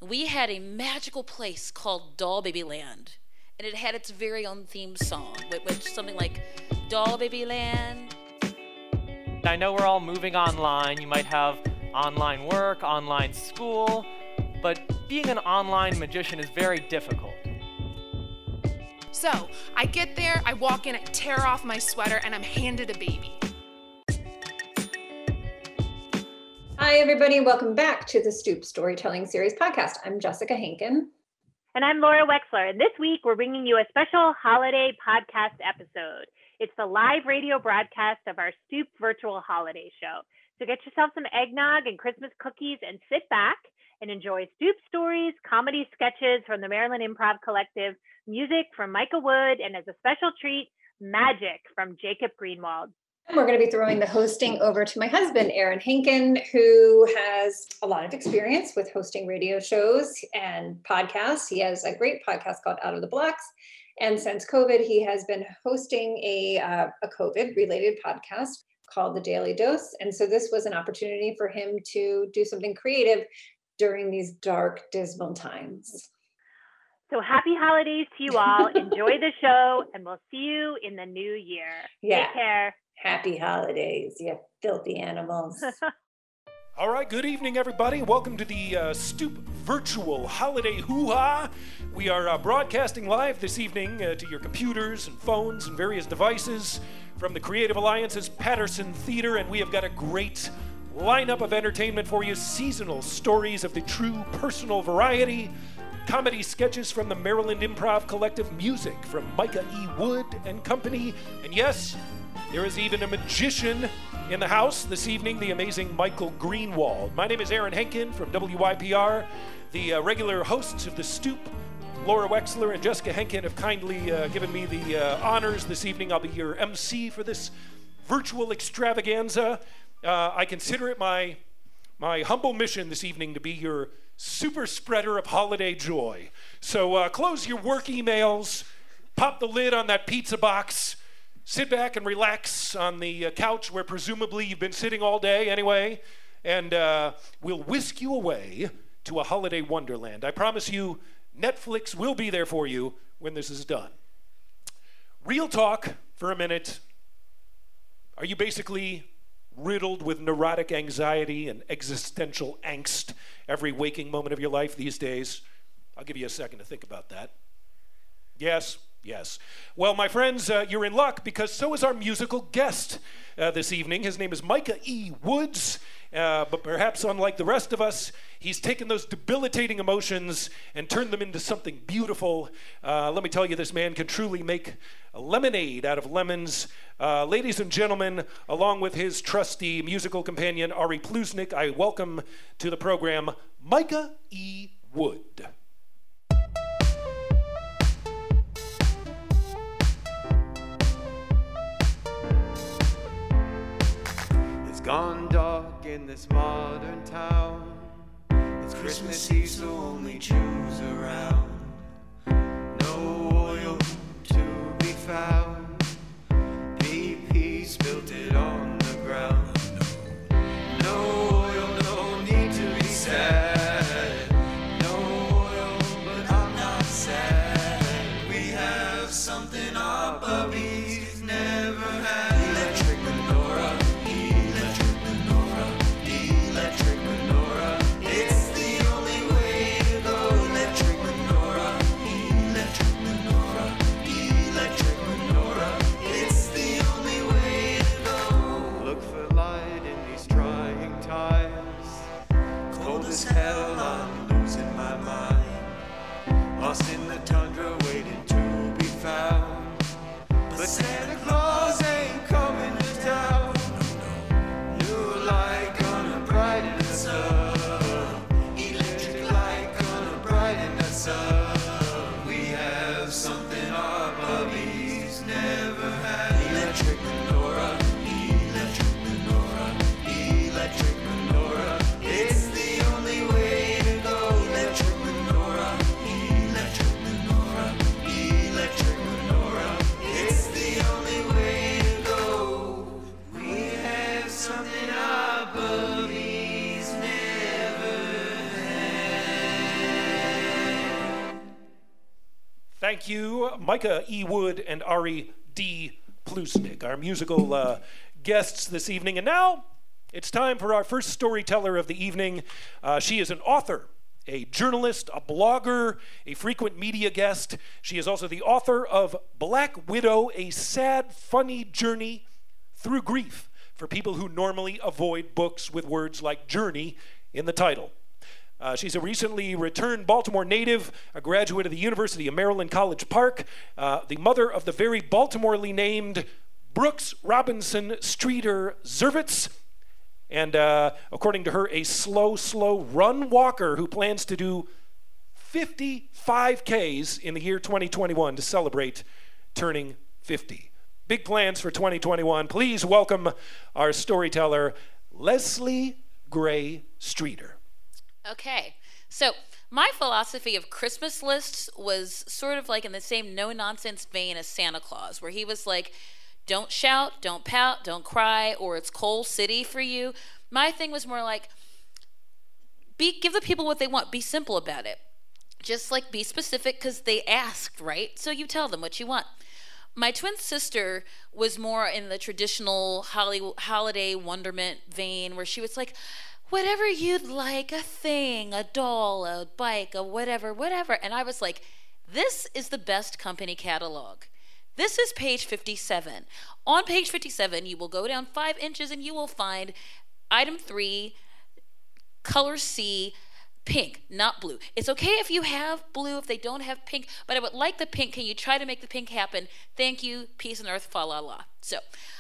we had a magical place called Doll Baby Land, and it had its very own theme song, which something like Doll Baby Land. I know we're all moving online. You might have online work, online school, but being an online magician is very difficult. So, I get there, I walk in, I tear off my sweater, and I'm handed a baby. Hi, everybody. Welcome back to the Stoop Storytelling Series podcast. I'm Jessica Henkin. And I'm Laura Wexler. And this week, we're bringing you a special holiday podcast episode. It's the live radio broadcast of our Stoop virtual holiday show. So get yourself some eggnog and Christmas cookies and sit back and enjoy Stoop stories, comedy sketches from the Maryland Improv Collective, music from Micah Wood, and as a special treat, magic from Jacob Greenwald. And we're going to be throwing the hosting over to my husband, Aaron Henkin, who has a lot of experience with hosting radio shows and podcasts. He has a great podcast called Out of the Blocks. And since COVID, he has been hosting a COVID-related podcast called The Daily Dose. And so this was an opportunity for him to do something creative during these dark, dismal times. So happy holidays to you all. Enjoy the show, and we'll see you in the new year. Yeah. Take care. Happy holidays, you filthy animals. All right, good evening, everybody. Welcome to the Stoop Virtual Holiday Hoo-Ha. We are broadcasting live this evening to your computers and phones and various devices from the Creative Alliance's Patterson Theater, and we have got a great lineup of entertainment for you. Seasonal stories of the true personal variety, comedy sketches from the Maryland Improv Collective, music from Micah E. Wood and company, and yes, there is even a magician in the house this evening, the amazing Michael Greenwald. My name is Aaron Henkin from WYPR. The regular hosts of The Stoop, Laura Wexler and Jessica Henkin, have kindly given me the honors this evening. I'll be your MC for this virtual extravaganza. I consider it my humble mission this evening to be your super spreader of holiday joy. So close your work emails, pop the lid on that pizza box, sit back and relax on the couch where presumably you've been sitting all day anyway, and we'll whisk you away to a holiday wonderland. I promise you, Netflix will be there for you when this is done. Real talk for a minute. Are you basically riddled with neurotic anxiety and existential angst every waking moment of your life these days? I'll give you a second to think about that. Yes. Well, my friends, you're in luck, because so is our musical guest this evening. His name is Micah E. Woods, but perhaps unlike the rest of us, he's taken those debilitating emotions and turned them into something beautiful. Let me tell you, this man can truly make a lemonade out of lemons. Ladies and gentlemen, along with his trusty musical companion, Ari Plusnik, I welcome to the program Micah E. Wood. Gone dark in this modern town. It's Christmas Eve, so only Jews around. No oil to be found. BP spilt it on the ground. No oil, no need to be sad. No oil, but I'm not sad. We have something our puppies never had. Electric menorah. Electric menorah, it's the only way to go. Electric menorah. Thank you, Micah E. Wood and Ari D. Plusnik, our musical guests this evening. And now it's time for our first storyteller of the evening. She is an author, a journalist, a blogger, a frequent media guest. She is also the author of Black Widow, a sad, funny journey through grief for people who normally avoid books with words like journey in the title. She's a recently returned Baltimore native, a graduate of the University of Maryland College Park, the mother of the very Baltimorely named Brooks Robinson Streeter Zervitz, and according to her, a slow run walker who plans to do 55 Ks in the year 2021 to celebrate turning 50. Big plans for 2021. Please welcome our storyteller, Leslie Gray Streeter. Okay, so my philosophy of Christmas lists was sort of like in the same no-nonsense vein as Santa Claus, where he was like, don't shout, don't pout, don't cry, or it's coal city for you. My thing was more like, give the people what they want. Be simple about it. Just like be specific because they asked, right? So you tell them what you want. My twin sister was more in the traditional holiday wonderment vein, where she was like, whatever you'd like, a thing, a doll, a bike, a whatever. And I was like, this is the best company catalog. This is page 57. On page 57, you will go down 5 inches and you will find item 3, color C, pink, not blue. It's okay if you have blue, if they don't have pink, but I would like the pink. Can you try to make the pink happen? Thank you, peace and earth, fa la la. So,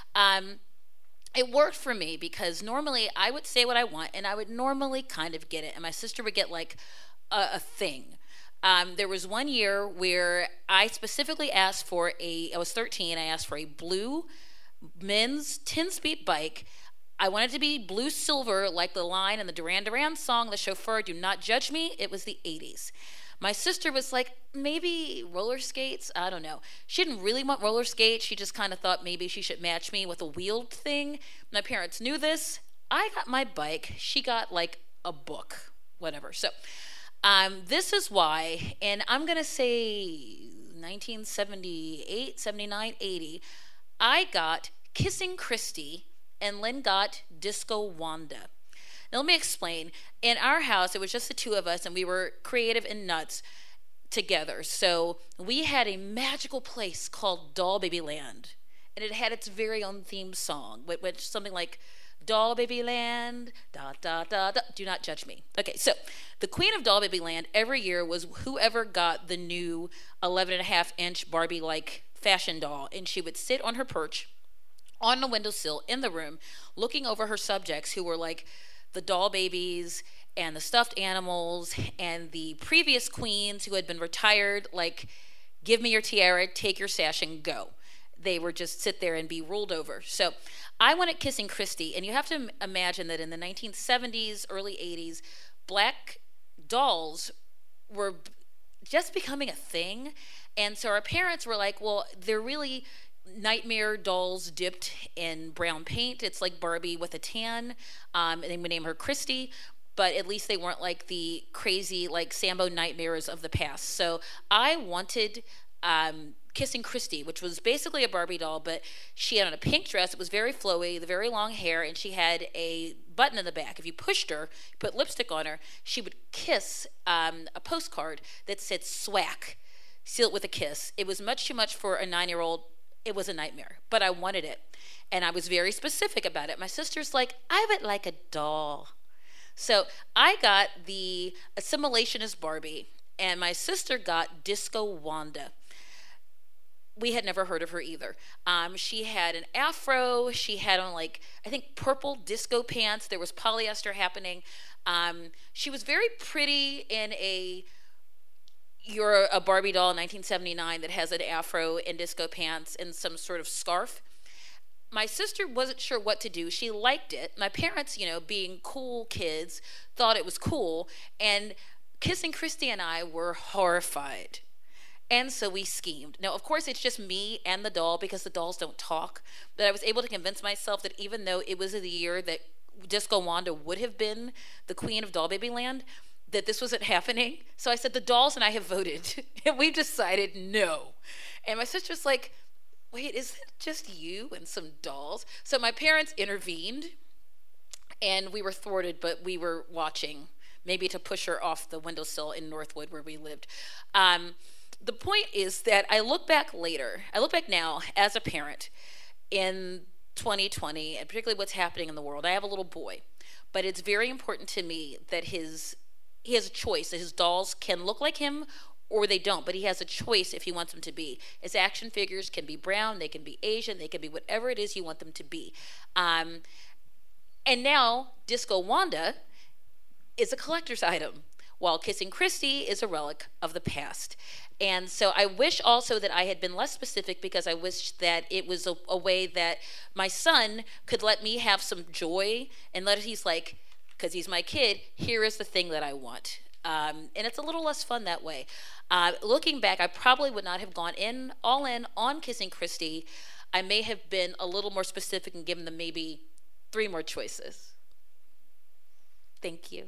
it worked for me because normally I would say what I want and I would normally kind of get it. And my sister would get like a thing. There was one year where I specifically asked for I was 13, I asked for a blue men's 10-speed bike. I wanted it to be blue silver like the line in the Duran Duran song, The Chauffeur, Do Not Judge Me. It was the 80s. My sister was like, maybe roller skates? I don't know. She didn't really want roller skates. She just kind of thought maybe she should match me with a wheeled thing. My parents knew this. I got my bike. She got like a book, whatever. So this is why, and I'm going to say 1978, 79, 80, I got Kissing Christy and Lynn got Disco Wanda. Now let me explain. In our house, it was just the two of us, and we were creative and nuts together. So we had a magical place called Doll Baby Land, and it had its very own theme song, which something like Doll Baby Land, da da da da. Do not judge me. Okay, so the queen of Doll Baby Land every year was whoever got the new 11.5-inch Barbie-like fashion doll, and she would sit on her perch on the windowsill in the room, looking over her subjects who were like the doll babies and the stuffed animals and the previous queens who had been retired, like, give me your tiara, take your sash, and go. They would just sit there and be ruled over. So I wanted Kissing Christy, and you have to imagine that in the 1970s, early 80s, black dolls were just becoming a thing. And so our parents were like, well, they're really nightmare dolls dipped in brown paint. It's like Barbie with a tan, and they would name her Christy, but at least they weren't like the crazy like Sambo nightmares of the past. So I wanted Kissing Christy, which was basically a Barbie doll, but she had on a pink dress. It was very flowy, the very long hair, and she had a button in the back. If you pushed her, put lipstick on her, she would kiss a postcard that said SWAC, seal it with a kiss. It was much too much for a 9-year-old. It was a nightmare, but I wanted it. And I was very specific about it. My sister's like, I would like a doll. So I got the Assimilationist Barbie, and my sister got Disco Wanda. We had never heard of her either. She had an afro. She had on, like, I think purple disco pants. There was polyester happening. She was very pretty in you're a Barbie doll in 1979 that has an afro and disco pants and some sort of scarf. My sister wasn't sure what to do. She liked it. My parents, being cool kids, thought it was cool. And Kissing Christy and I were horrified. And so we schemed. Now, of course, it's just me and the doll because the dolls don't talk. But I was able to convince myself that even though it was the year that Disco Wanda would have been the queen of Doll Baby Land, that this wasn't happening. So I said, the dolls and I have voted, and we've decided no. And my sister's like, wait, is it just you and some dolls? So my parents intervened, and we were thwarted, but we were watching, maybe to push her off the windowsill in Northwood where we lived. The point is that I look back now as a parent in 2020, and particularly what's happening in the world. I have a little boy, but it's very important to me that he has a choice, that his dolls can look like him or they don't, but he has a choice if he wants them to be. His action figures can be brown, they can be Asian, they can be whatever it is you want them to be. And now Disco Wanda is a collector's item, while Kissing Christy is a relic of the past. And so I wish also that I had been less specific, because I wish that it was a way that my son could let me have some joy, and he's like, because he's my kid, here is the thing that I want. And it's a little less fun that way. Looking back, I probably would not have gone all in on Kissing Christy. I may have been a little more specific and given them maybe 3 more choices. Thank you.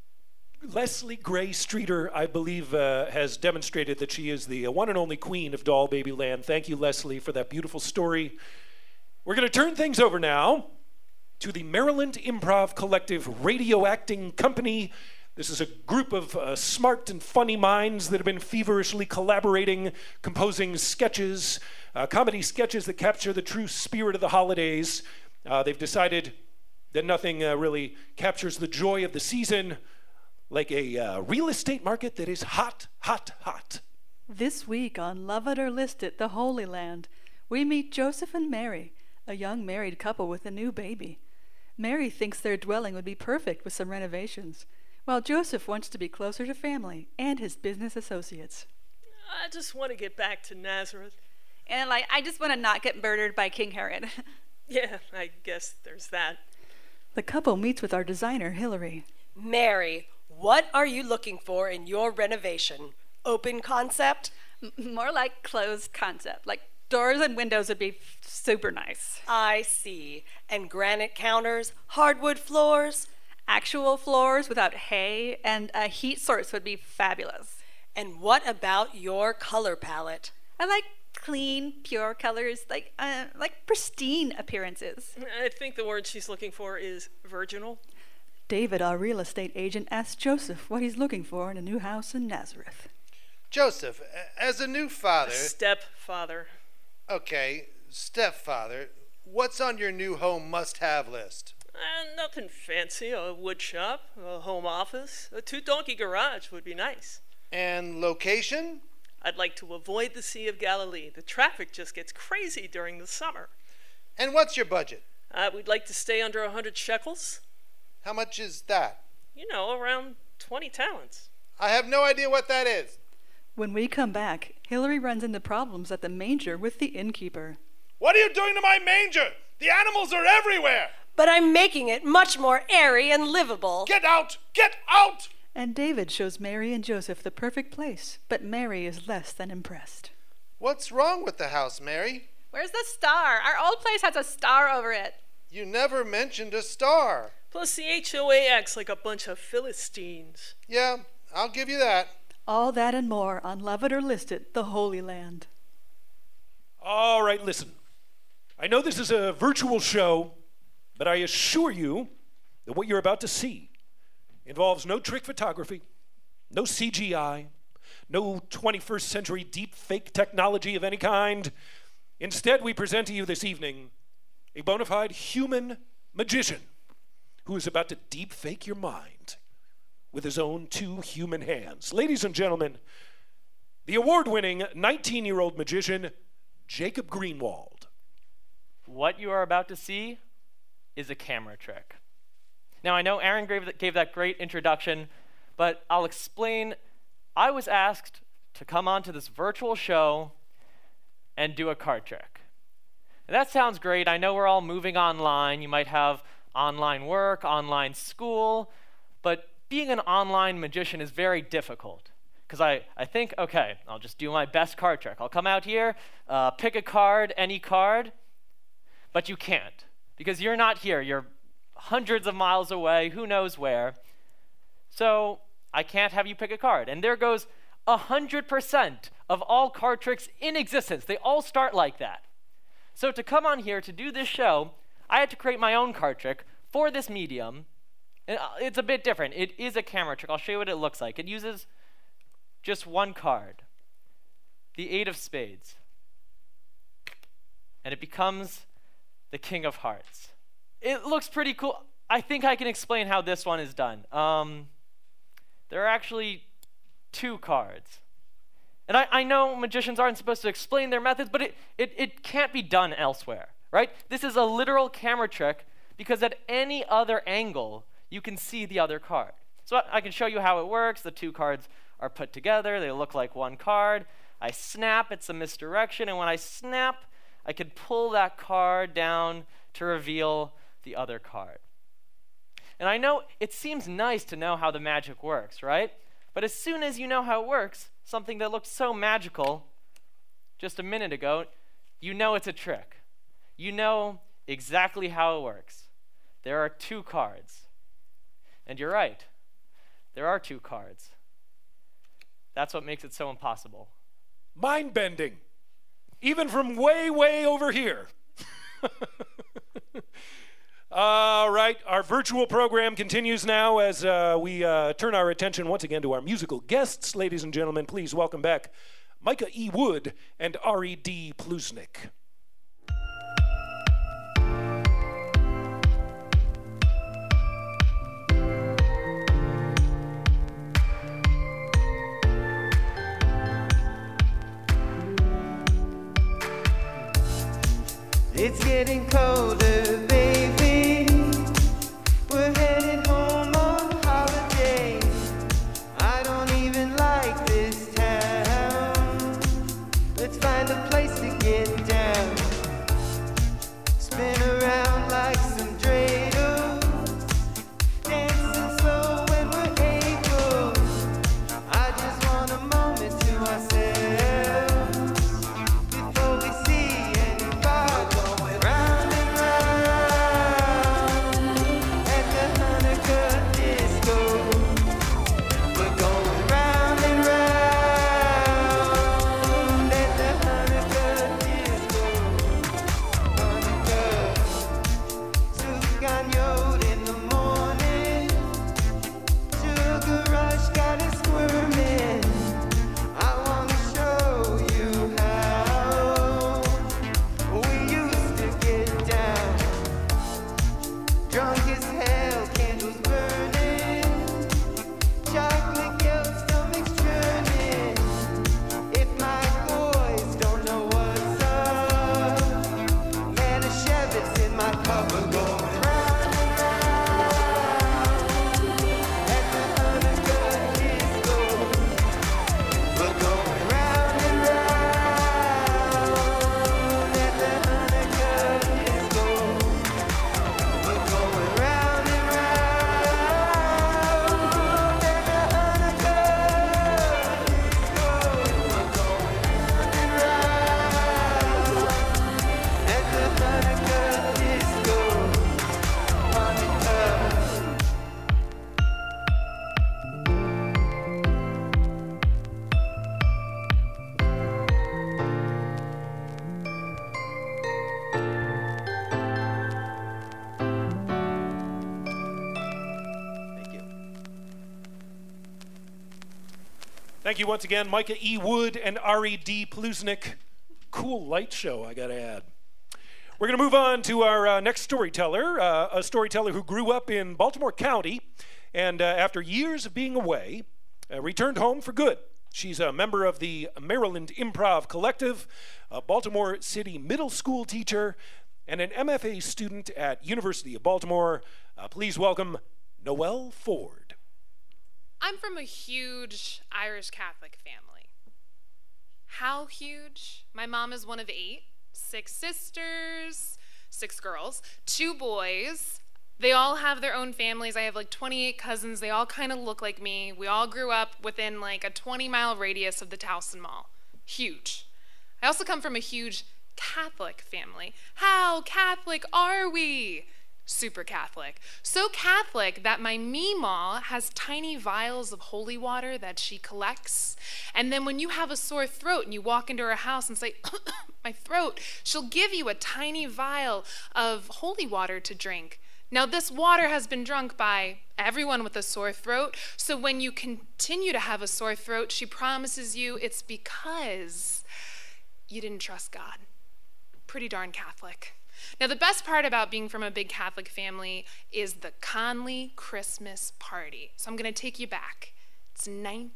Leslie Gray Streeter, I believe, has demonstrated that she is the one and only queen of Doll Baby Land. Thank you, Leslie, for that beautiful story. We're going to turn things over now to the Maryland Improv Collective Radio Acting Company. This is a group of smart and funny minds that have been feverishly collaborating, composing sketches, comedy sketches that capture the true spirit of the holidays. They've decided that nothing really captures the joy of the season like a real estate market that is hot, hot, hot. This week on Love It or List It, the Holy Land, we meet Joseph and Mary, a young married couple with a new baby. Mary thinks their dwelling would be perfect with some renovations, while Joseph wants to be closer to family and his business associates. I just want to get back to Nazareth. And I just want to not get murdered by King Herod. Yeah, I guess there's that. The couple meets with our designer, Hillary. Mary, what are you looking for in your renovation? Open concept? More like closed concept. Like doors and windows would be super nice. I see. And granite counters, hardwood floors? Actual floors without hay, and a heat source would be fabulous. And what about your color palette? I like clean, pure colors, like pristine appearances. I think the word she's looking for is virginal. David, our real estate agent, asked Joseph what he's looking for in a new house in Nazareth. Joseph, as a new father... Stepfather. Okay, stepfather. What's on your new home must-have list? Nothing fancy. A wood shop, a home office, a 2-donkey garage would be nice. And location? I'd like to avoid the Sea of Galilee. The traffic just gets crazy during the summer. And what's your budget? We'd like to stay under 100 shekels. How much is that? You know, around 20 talents. I have no idea what that is. When we come back, Hillary runs into problems at the manger with the innkeeper. What are you doing to my manger? The animals are everywhere! But I'm making it much more airy and livable. Get out! Get out! And David shows Mary and Joseph the perfect place, but Mary is less than impressed. What's wrong with the house, Mary? Where's the star? Our old place has a star over it. You never mentioned a star. Plus the HOA acts like a bunch of Philistines. Yeah, I'll give you that. All that and more on Love It or List It, the Holy Land. All right, listen. I know this is a virtual show, but I assure you that what you're about to see involves no trick photography, no CGI, no 21st century deep fake technology of any kind. Instead, we present to you this evening a bona fide human magician who is about to deep fake your mind with his own 2 human hands. Ladies and gentlemen, the award-winning 19-year-old magician, Jacob Greenwald. What you are about to see is a camera trick. Now, I know Aaron gave that great introduction, but I'll explain. I was asked to come onto this virtual show and do a card trick. And that sounds great. I know we're all moving online. You might have online work, online school, but being an online magician is very difficult. Because I think, okay, I'll just do my best card trick. I'll come out here, pick a card, any card, but you can't. Because you're not here. You're hundreds of miles away, who knows where. So I can't have you pick a card. And there goes 100% of all card tricks in existence. They all start like that. So to come on here to do this show, I had to create my own card trick for this medium. And it's a bit different. It is a camera trick. I'll show you what it looks like. It uses just one card, the 8 of spades. And it becomes the King of Hearts. It looks pretty cool. I think I can explain how this one is done. There are actually 2 cards. And I know magicians aren't supposed to explain their methods, but it can't be done elsewhere, right? This is a literal camera trick because at any other angle, you can see the other card. So I can show you how it works. The 2 cards are put together. They look like one card. I snap. It's a misdirection. And when I snap, I can pull that card down to reveal the other card. And I know it seems nice to know how the magic works, right? But as soon as you know how it works, something that looked so magical just a minute ago, you know it's a trick. You know exactly how it works. There are 2 cards. And you're right. There are 2 cards. That's what makes it so impossible. Mind-bending. Even from way, way over here. All right, our virtual program continues now as we turn our attention once again to our musical guests. Ladies and gentlemen, please welcome back Micah E. Wood and Ari D. Plusnik. It's getting colder, baby. We're headed home on holiday. I don't even like this town. Let's find a place to get down. Spin around like some dreidels. Dancing slow when we're able. I just want a moment to ourselves before we see anybody. Round and round at the Hanukkah disco. We're going round and round at the Hanukkah disco. Hanukkah, Sufganiyot in the morning. Sugar rush got us squirming. I wanna show you how we used to get down. Drunk as hell, candles burning. Chocolate girl, stomachs churning. If my boys don't know what's up, Manischewitz in my cup. We're going round and round at the Hanukkah disco. We're going round and round at the Hanukkah disco. We're going round and round at the Hanukkah disco. We're going round and round at the Hanukkah disco. Hanukkah. Thank you. Thank you once again, Micah E. Wood and Ari D. Plusnik. Cool light show, I gotta add. We're gonna move on to our next storyteller, a storyteller who grew up in Baltimore County and after years of being away, returned home for good. She's a member of the Maryland Improv Collective, a Baltimore City middle school teacher, and an MFA student at University of Baltimore. Please welcome Noelle Ford. I'm from a huge Irish Catholic family. How huge? My mom is one of 8, 6 sisters, 6 girls, 2 boys. They all have their own families. I have like 28 cousins. They all kind of look like me. We all grew up within like a 20-mile radius of the Towson Mall. Huge. I also come from a huge Catholic family. How Catholic are we? super Catholic. So Catholic that my Meemaw has tiny vials of holy water that she collects. And then when you have a sore throat and you walk into her house and say, my throat, she'll give you a tiny vial of holy water to drink. Now, this water has been drunk by everyone with a sore throat. So when you continue to have a sore throat, she promises you it's because you didn't trust God. Pretty darn Catholic. Now, the best part about being from a big Catholic family is the Conley Christmas party. So I'm going to take you back. It's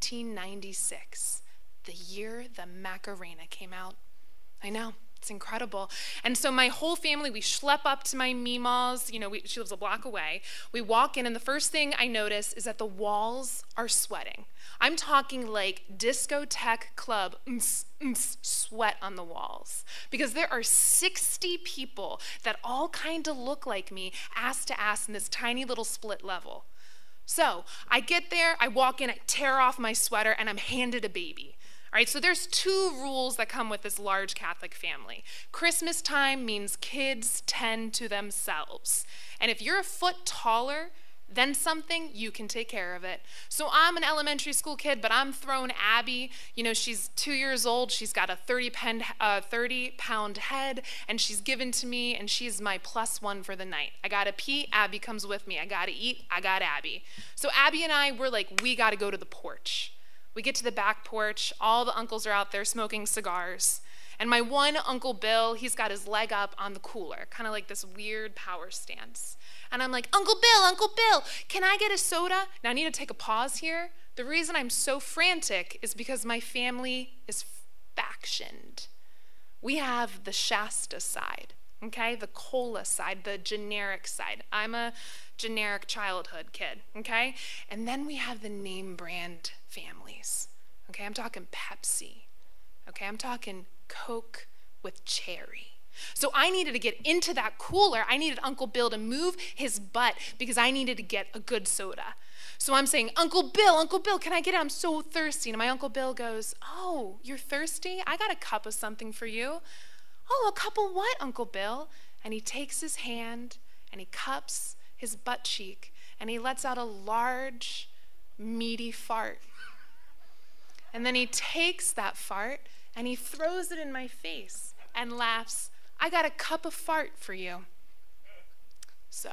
1996, the year the Macarena came out. I know, it's incredible. And so my whole family, we schlep up to my Meemaw's. She lives a block away. We walk in, and the first thing I notice is that the walls are sweating. I'm talking like discotheque club sweat on the walls, because there are 60 people that all kind of look like me, ass to ass, in this tiny little split level. So I get there, I walk in, I tear off my sweater, and I'm handed a baby. All right, so there's 2 rules that come with this large Catholic family. Christmas time means kids tend to themselves. And if you're a foot taller than something, you can take care of it. So I'm an elementary school kid, but I'm throwing Abby. She's 2 years old. She's got a 30-pound head, and she's given to me, and she's my +1 for the night. I gotta pee, Abby comes with me. I gotta eat, I got Abby. So Abby and I, we're like, we gotta go to the porch. We get to the back porch. All the uncles are out there smoking cigars. And my one Uncle Bill, he's got his leg up on the cooler, kind of like this weird power stance. And I'm like, Uncle Bill, can I get a soda? Now I need to take a pause here. The reason I'm so frantic is because my family is factioned. We have the Shasta side, okay? The cola side, the generic side. I'm a generic childhood kid, okay? And then we have the name brand families, okay? I'm talking Pepsi, okay? I'm talking Coke with cherry. So I needed to get into that cooler. I needed Uncle Bill to move his butt because I needed to get a good soda. So I'm saying, Uncle Bill, can I get it? I'm so thirsty. And my Uncle Bill goes, oh, you're thirsty? I got a cup of something for you. Oh, a cup of what, Uncle Bill? And he takes his hand and he cups his butt cheek and he lets out a large, meaty fart. And then he takes that fart and he throws it in my face and laughs, I got a cup of fart for you. So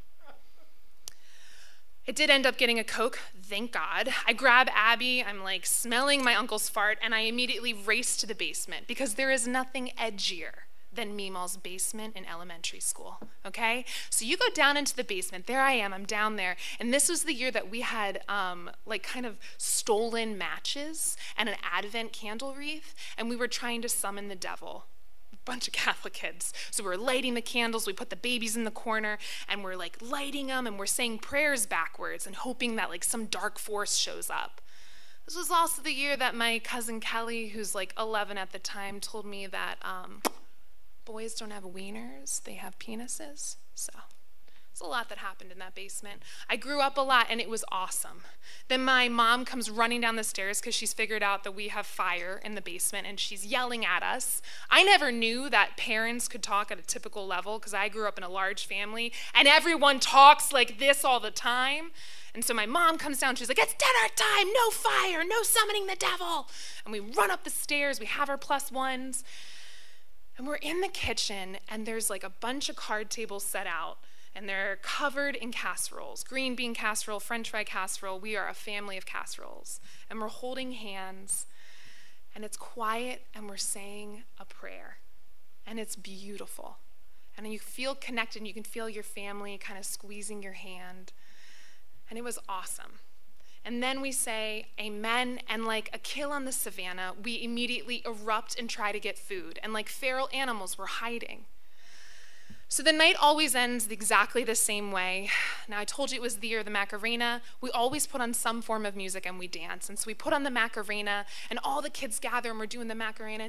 it did end up getting a Coke, thank God. I grab Abby, I'm like smelling my uncle's fart, and I immediately race to the basement because there is nothing edgier than Meemaw's basement in elementary school, okay? So you go down into the basement, there I am, I'm down there, and this was the year that we had like kind of stolen matches and an Advent candle wreath, and we were trying to summon the devil. Bunch of Catholic kids. So we're lighting the candles, we put the babies in the corner, and we're like lighting them, and we're saying prayers backwards and hoping that like some dark force shows up. This was also the year that my cousin Kelly, who's like 11 at the time, told me that boys don't have wieners, they have penises. So it's a lot that happened in that basement. I grew up a lot and it was awesome. Then my mom comes running down the stairs because she's figured out that we have fire in the basement and she's yelling at us. I never knew that parents could talk at a typical level because I grew up in a large family and everyone talks like this all the time. And so my mom comes down, she's like, it's dinner time, no fire, no summoning the devil. And we run up the stairs, we have our +1s. And we're in the kitchen and there's like a bunch of card tables set out. And they're covered in casseroles, green bean casserole, French fry casserole. We are a family of casseroles. And we're holding hands, and it's quiet, and we're saying a prayer. And it's beautiful. And you feel connected, and you can feel your family kind of squeezing your hand. And it was awesome. And then we say amen, and like a kill on the savannah, we immediately erupt and try to get food. And like feral animals, we're hiding. So the night always ends exactly the same way. Now I told you it was the year of the Macarena. We always put on some form of music and we dance. And so we put on the Macarena and all the kids gather and we're doing the Macarena.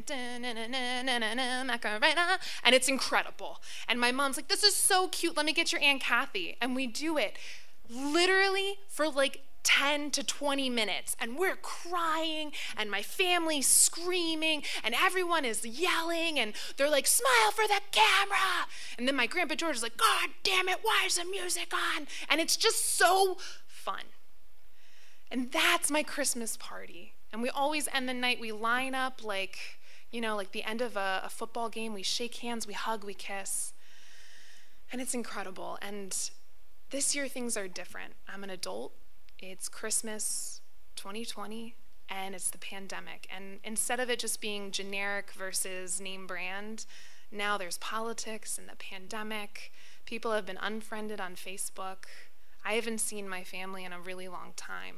Macarena. And it's incredible. And my mom's like, this is so cute. Let me get your Aunt Kathy. And we do it literally for like 10 to 20 minutes, and we're crying, and my family's screaming, and everyone is yelling, and they're like, smile for the camera. And then my Grandpa George is like, God damn it, why is the music on? And it's just so fun. And that's my Christmas party. And we always end the night, we line up like, like the end of a football game. We shake hands, we hug, we kiss. And it's incredible. And this year things are different. I'm an adult. It's Christmas 2020, and it's the pandemic. And instead of it just being generic versus name brand, now there's politics and the pandemic. People have been unfriended on Facebook. I haven't seen my family in a really long time.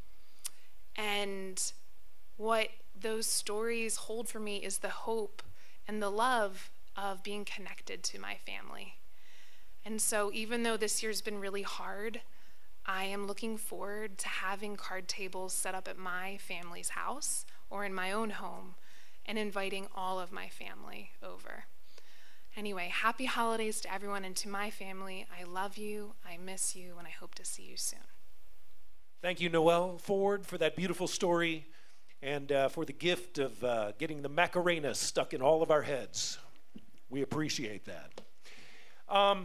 And what those stories hold for me is the hope and the love of being connected to my family. And so even though this year's been really hard, I am looking forward to having card tables set up at my family's house or in my own home and inviting all of my family over. Anyway, happy holidays to everyone and to my family. I love you, I miss you, and I hope to see you soon. Thank you, Noelle Ford, for that beautiful story and for the gift of getting the Macarena stuck in all of our heads. We appreciate that. I'm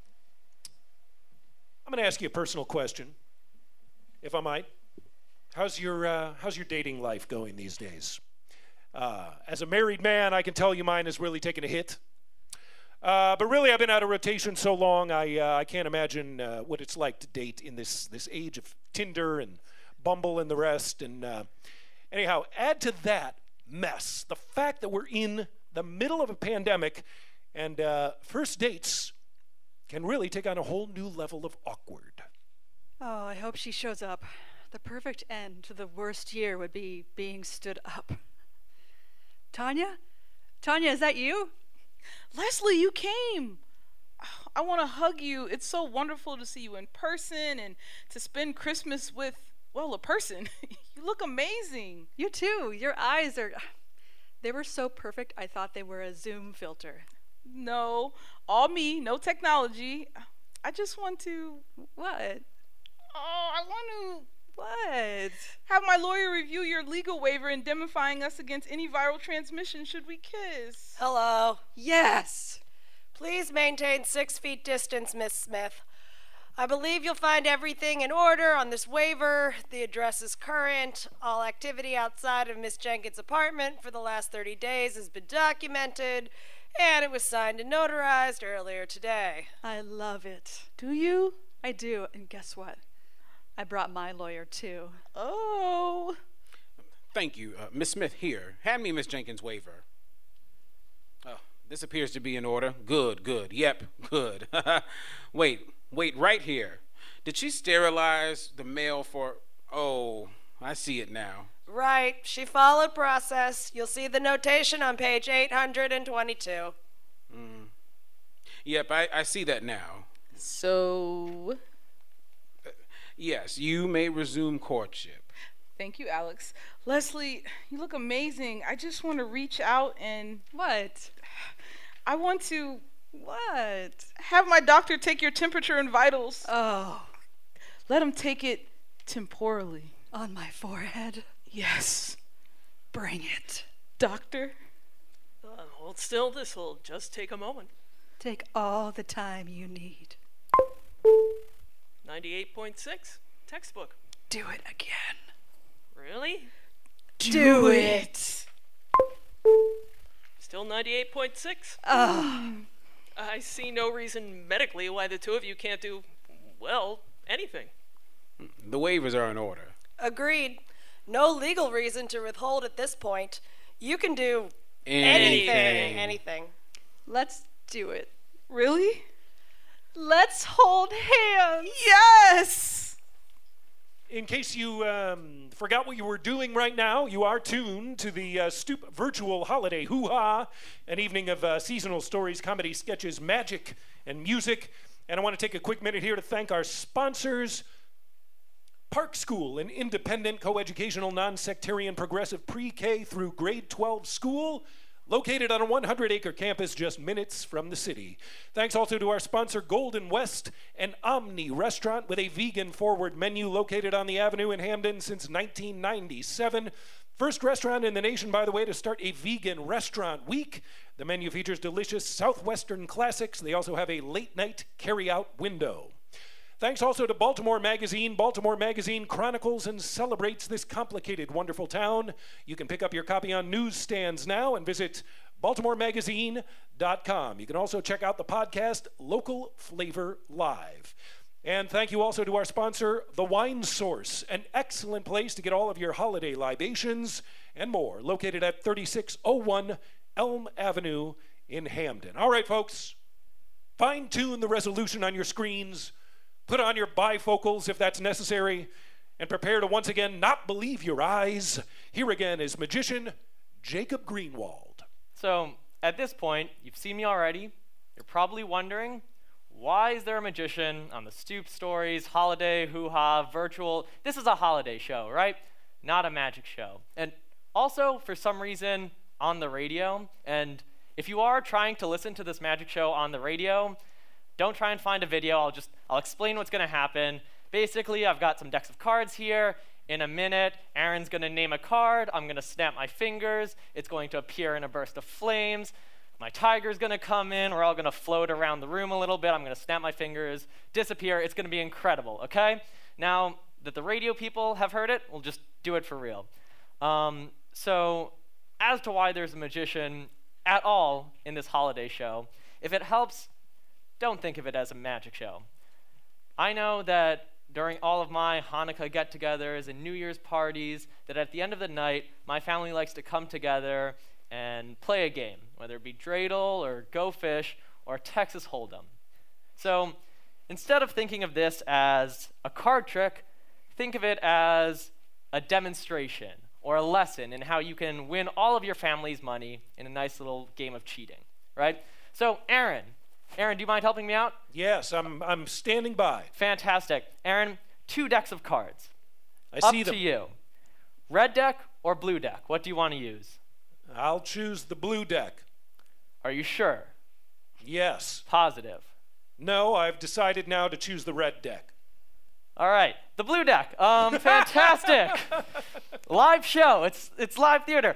going to ask you a personal question, if I might. How's your dating life going these days? As a married man, I can tell you mine has really taken a hit. But really, I've been out of rotation so long, I can't imagine what it's like to date in this age of Tinder and Bumble and the rest. And anyhow, add to that mess the fact that we're in the middle of a pandemic, and first dates can really take on a whole new level of awkward. Oh, I hope she shows up. The perfect end to the worst year would be being stood up. Tanya? Tanya, is that you? Leslie, you came. I want to hug you. It's so wonderful to see you in person and to spend Christmas with, well, a person. You look amazing. You too. Your eyes are... They were so perfect, I thought they were a Zoom filter. No, all me, no technology. I just want to... What? Oh, I want to... What? Have my lawyer review your legal waiver indemnifying us against any viral transmission should we kiss. Hello. Yes. Please maintain 6 feet distance, Miss Smith. I believe you'll find everything in order on this waiver. The address is current. All activity outside of Miss Jenkins' apartment for the last 30 days has been documented, and it was signed and notarized earlier today. I love it. Do you? I do, and guess what? I brought my lawyer, too. Oh. Thank you. Miss Smith here. Hand me Miss Jenkins' waiver. Oh, this appears to be in order. Good, good. Yep, good. Wait, right here. Did she sterilize the mail for... Oh, I see it now. Right. She followed process. You'll see the notation on page 822. Yep, I see that now. So... Yes, you may resume courtship. Thank you, Alex. Leslie, you look amazing. I just want to reach out and... What? I want to... What? Have my doctor take your temperature and vitals. Oh. Let him take it temporally. On my forehead? Yes. Bring it. Doctor? Hold still. This will just take a moment. Take all the time you need. 98.6 textbook. Do it again. Really? Do it. Still 98.6. I see no reason medically why the two of you can't do, well, anything. The waivers are in order. Agreed. No legal reason to withhold at this point. You can do anything. Let's do it. Really? Let's hold hands. Yes! In case you forgot what you were doing right now, you are tuned to the Stoop Virtual Holiday Hoo-Ha, an evening of seasonal stories, comedy, sketches, magic, and music. And I want to take a quick minute here to thank our sponsors, Park School, an independent, coeducational, non-sectarian, progressive pre-K through grade 12 school located on a 100-acre campus just minutes from the city. Thanks also to our sponsor, Golden West, an Omni restaurant with a vegan-forward menu located on the Avenue in Hamden since 1997. First restaurant in the nation, by the way, to start a vegan restaurant week. The menu features delicious Southwestern classics. They also have a late-night carry-out window. Thanks also to Baltimore Magazine. Baltimore Magazine chronicles and celebrates this complicated, wonderful town. You can pick up your copy on newsstands now and visit baltimoremagazine.com. You can also check out the podcast Local Flavor Live. And thank you also to our sponsor, The Wine Source, an excellent place to get all of your holiday libations and more, located at 3601 Elm Avenue in Hamden. All right, folks, fine-tune the resolution on your screens, put on your bifocals if that's necessary, and prepare to once again not believe your eyes. Here again is magician Jacob Greenwald. So, at this point, you've seen me already. You're probably wondering, why is there a magician on the Stoop Stories, Holiday, Hoo-Ha, Virtual? This is a holiday show, right? Not a magic show. And also, for some reason, on the radio. And if you are trying to listen to this magic show on the radio, don't try and find a video. I'll explain what's going to happen. Basically, I've got some decks of cards here. In a minute, Aaron's going to name a card. I'm going to snap my fingers. It's going to appear in a burst of flames. My tiger's going to come in. We're all going to float around the room a little bit. I'm going to snap my fingers, disappear. It's going to be incredible, okay? Now that the radio people have heard it, we'll just do it for real. So as to why there's a magician at all in this holiday show, if it helps, don't think of it as a magic show. I know that during all of my Hanukkah get-togethers and New Year's parties, that at the end of the night, my family likes to come together and play a game, whether it be Dreidel or Go Fish or Texas Hold'em. So instead of thinking of this as a card trick, think of it as a demonstration or a lesson in how you can win all of your family's money in a nice little game of cheating, right? So Aaron, do you mind helping me out? Yes, I'm standing by. Fantastic. Aaron, 2 decks of cards. I see them. Up to you. Red deck or blue deck? What do you want to use? I'll choose the blue deck. Are you sure? Yes. Positive? No, I've decided now to choose the red deck. All right, the blue deck. Fantastic. Live show. It's live theater.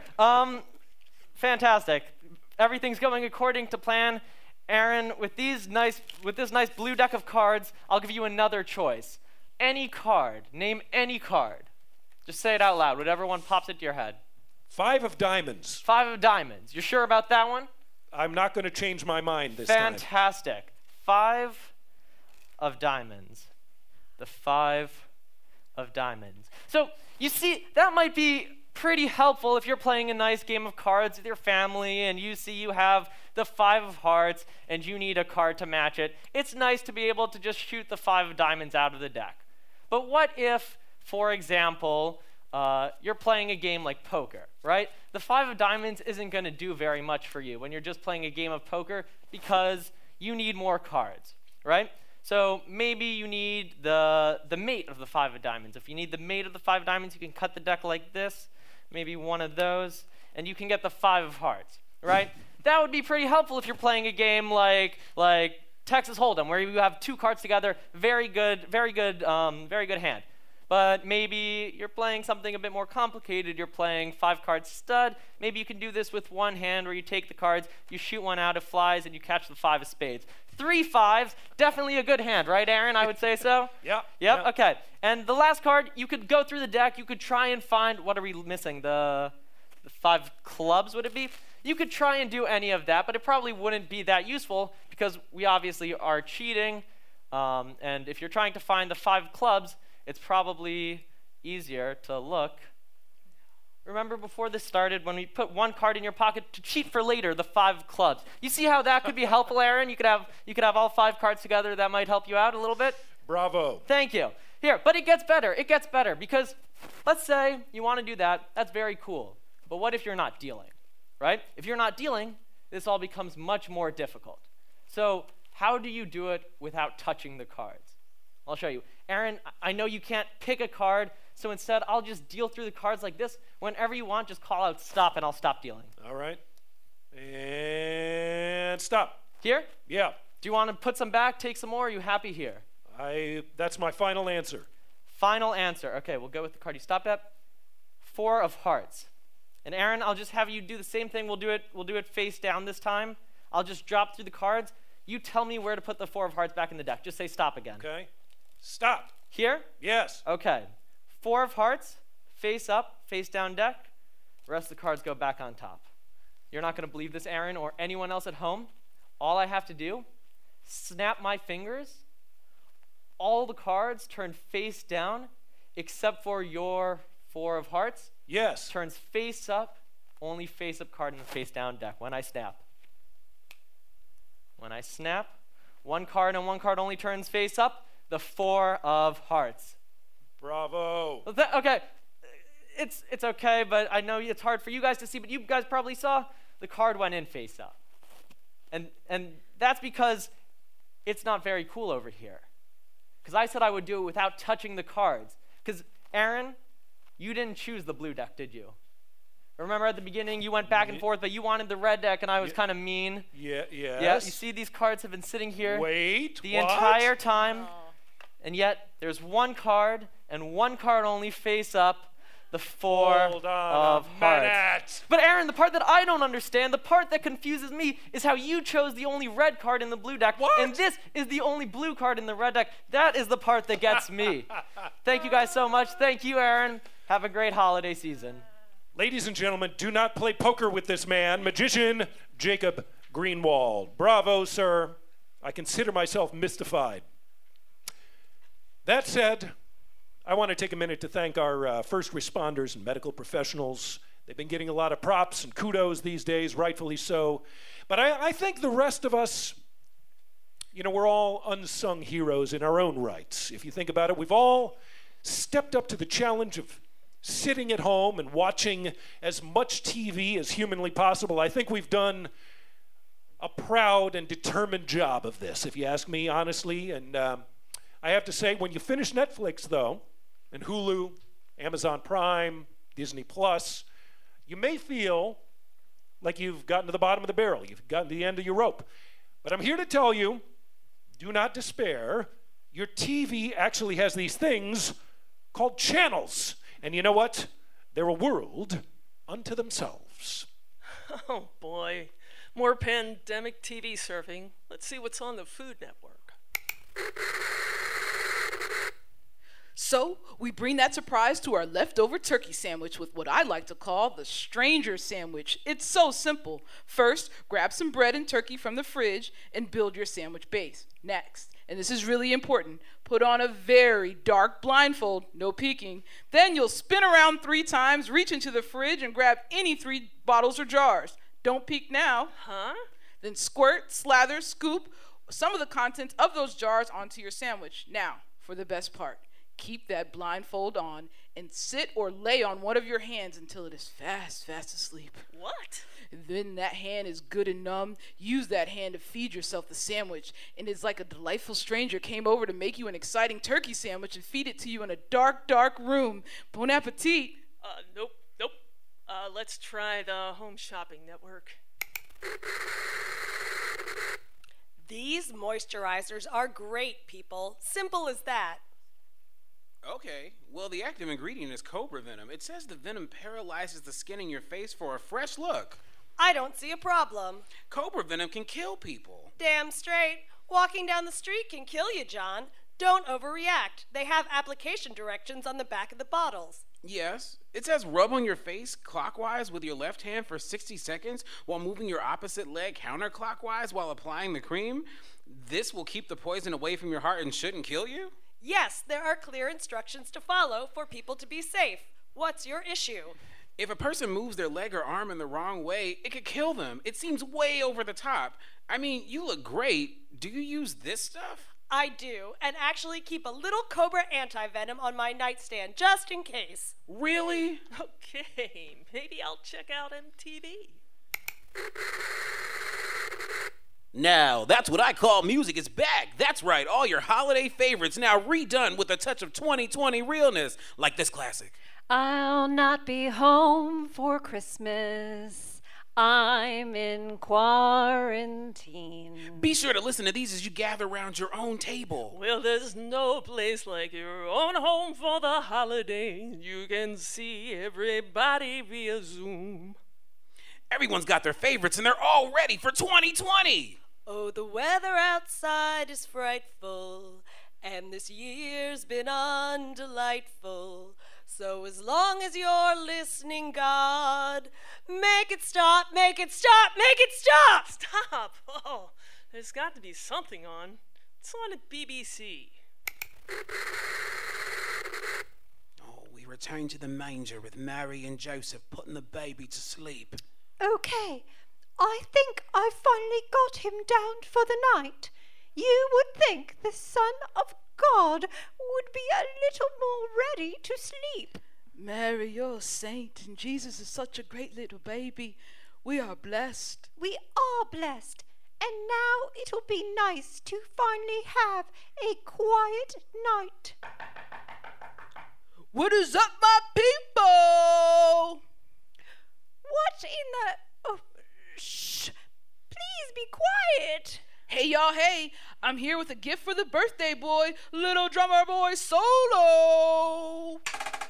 Fantastic. Everything's going according to plan. Aaron, with this nice blue deck of cards, I'll give you another choice. Any card. Name any card. Just say it out loud, whatever one pops into your head. 5 of diamonds. 5 of diamonds. You sure about that one? I'm not going to change my mind this time. Fantastic. 5 of diamonds. The 5 of diamonds. So, you see, that might be pretty helpful if you're playing a nice game of cards with your family and you see you have the 5 of hearts and you need a card to match it. It's nice to be able to just shoot the 5 of diamonds out of the deck. But what if, for example, you're playing a game like poker, right? The 5 of diamonds isn't going to do very much for you when you're just playing a game of poker because you need more cards, right? So maybe you need the mate of the 5 of diamonds. If you need the mate of the 5 of diamonds, you can cut the deck like this, maybe one of those, and you can get the 5 of hearts, right? That would be pretty helpful if you're playing a game like Texas Hold'em, where you have 2 cards together. Very good hand. But maybe you're playing something a bit more complicated. You're playing 5-card stud. Maybe you can do this with one hand where you take the cards, you shoot one out, it flies, and you catch the 5 of spades. 3 5s, definitely a good hand, right, Aaron? I would say so? Yep, okay. And the last card, you could go through the deck. You could try and find, what are we missing? The 5 clubs, would it be? You could try and do any of that, but it probably wouldn't be that useful because we obviously are cheating. And if you're trying to find the 5 clubs, it's probably easier to look. Remember before this started when we put 1 card in your pocket to cheat for later, the 5 clubs. You see how that could be helpful, Aaron? You could have all 5 cards together. That might help you out a little bit. Bravo. Thank you. Here, but it gets better. It gets better because let's say you want to do that. That's very cool. But what if you're not dealing, right? If you're not dealing, this all becomes much more difficult. So how do you do it without touching the cards? I'll show you. Aaron, I know you can't pick a card, so instead I'll just deal through the cards like this. Whenever you want, just call out stop and I'll stop dealing. All right. And stop. Here? Yeah. Do you want to put some back, take some more, or are you happy here? That's my final answer. Final answer. Okay, we'll go with the card you stopped at. 4 of hearts. And Aaron, I'll just have you do the same thing. We'll do it face down this time. I'll just drop through the cards. You tell me where to put the 4 of hearts back in the deck. Just say stop again. Okay. Stop. Here? Yes. Okay. 4 of hearts, face up, face down deck. The rest of the cards go back on top. You're not going to believe this, Aaron, or anyone else at home. All I have to do, snap my fingers. All the cards turn face down, except for your 4 of hearts. Yes. Turns face up, only face up card in the face down deck when I snap. When I snap, 1 card and 1 card only turns face up, the 4 of hearts. Bravo. Okay, it's okay, but I know it's hard for you guys to see, but you guys probably saw the card went in face up. And that's because it's not very cool over here. Because I said I would do it without touching the cards. Because, Aaron, you didn't choose the blue deck, did you? Remember at the beginning you went back and forth, but you wanted the red deck, and I was kind of mean. Yes. Yeah, you see these cards have been sitting here the what? entire time, and yet there's 1 card, and 1 card only face up, the 4 of hearts. But Aaron, the part that I don't understand, the part that confuses me, is how you chose the only red card in the blue deck, and this is the only blue card in the red deck. That is the part that gets me. Thank you guys so much. Thank you, Aaron. Have a great holiday season. Ladies and gentlemen, do not play poker with this man, magician Jacob Greenwald. Bravo, sir. I consider myself mystified. That said, I want to take a minute to thank our first responders and medical professionals. They've been getting a lot of props and kudos these days, rightfully so. But I think the rest of us, we're all unsung heroes in our own rights. If you think about it, we've all stepped up to the challenge of sitting at home and watching as much TV as humanly possible. I think we've done a proud and determined job of this, if you ask me honestly. And I have to say, when you finish Netflix, though, and Hulu, Amazon Prime, Disney Plus, you may feel like you've gotten to the bottom of the barrel. You've gotten to the end of your rope. But I'm here to tell you, do not despair. Your TV actually has these things called channels. And you know what? They're a world unto themselves. Oh, boy. More pandemic TV surfing. Let's see what's on the Food Network. So, we bring that surprise to our leftover turkey sandwich with what I like to call the stranger sandwich. It's so simple. First, grab some bread and turkey from the fridge and build your sandwich base. Next, and this is really important, put on a very dark blindfold, no peeking. Then you'll spin around 3 times, reach into the fridge, and grab any 3 bottles or jars. Don't peek now. Huh? Then squirt, slather, scoop some of the contents of those jars onto your sandwich. Now, for the best part. Keep that blindfold on and sit or lay on one of your hands until it is fast asleep. What? Then that hand is good and numb. Use that hand to feed yourself the sandwich. And it's like a delightful stranger came over to make you an exciting turkey sandwich and feed it to you in a dark room. Bon appetit. Nope. Let's try the Home Shopping Network. These moisturizers are great, people. Simple as that. Okay, well, the active ingredient is cobra venom. It says the venom paralyzes the skin in your face for a fresh look. I don't see a problem. Cobra venom can kill people. Damn straight. Walking down the street can kill you, John. Don't overreact. They have application directions on the back of the bottles. Yes, it says rub on your face clockwise with your left hand for 60 seconds while moving your opposite leg counterclockwise while applying the cream. This will keep the poison away from your heart and shouldn't kill you? Yes, there are clear instructions to follow for people to be safe. What's your issue? If a person moves their leg or arm in the wrong way, it could kill them. It seems way over the top. I mean, you look great. Do you use this stuff? I do, and actually keep a little Cobra anti-venom on my nightstand, just in case. Really? Okay, maybe I'll check out MTV. Now, that's what I call music is back. That's right, all your holiday favorites now redone with a touch of 2020 realness, like this classic. I'll not be home for Christmas. I'm in quarantine. Be sure to listen to these as you gather around your own table. Well, there's no place like your own home for the holiday. You can see everybody via Zoom. Everyone's got their favorites and they're all ready for 2020. Oh, the weather outside is frightful, and this year's been undelightful. So as long as you're listening, God, make it stop, make it stop, make it stop! Stop! Oh, there's got to be something on. It's on at BBC. Oh, we return to the manger with Mary and Joseph putting the baby to sleep. Okay, I think I finally got him down for the night. You would think the Son of God would be a little more ready to sleep. Mary, you're a saint, and Jesus is such a great little baby. We are blessed. We are blessed, and now it'll be nice to finally have a quiet night. What is up, my people? What in the... Oh, shh. Please be quiet. Hey, y'all, hey. I'm here with a gift for the birthday boy, Little Drummer Boy Solo. Oh.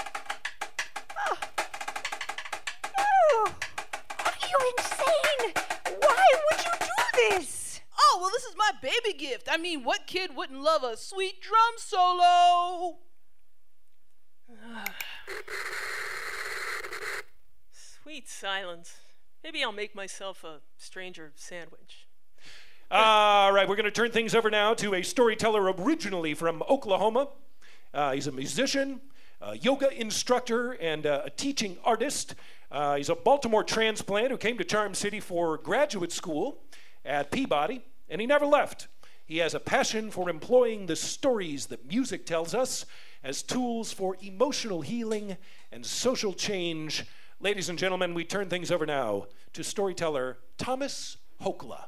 Are you insane? Why would you do this? Oh, well, this is my baby gift. I mean, what kid wouldn't love a sweet drum solo? Sweet silence. Maybe I'll make myself a stranger sandwich. All right, we're going to turn things over now to a storyteller originally from Oklahoma. He's a musician, a yoga instructor, and a teaching artist. He's a Baltimore transplant who came to Charm City for graduate school at Peabody, and he never left. He has a passion for employing the stories that music tells us as tools for emotional healing and social change. Ladies and gentlemen, we turn things over now to storyteller Thomas Hokla.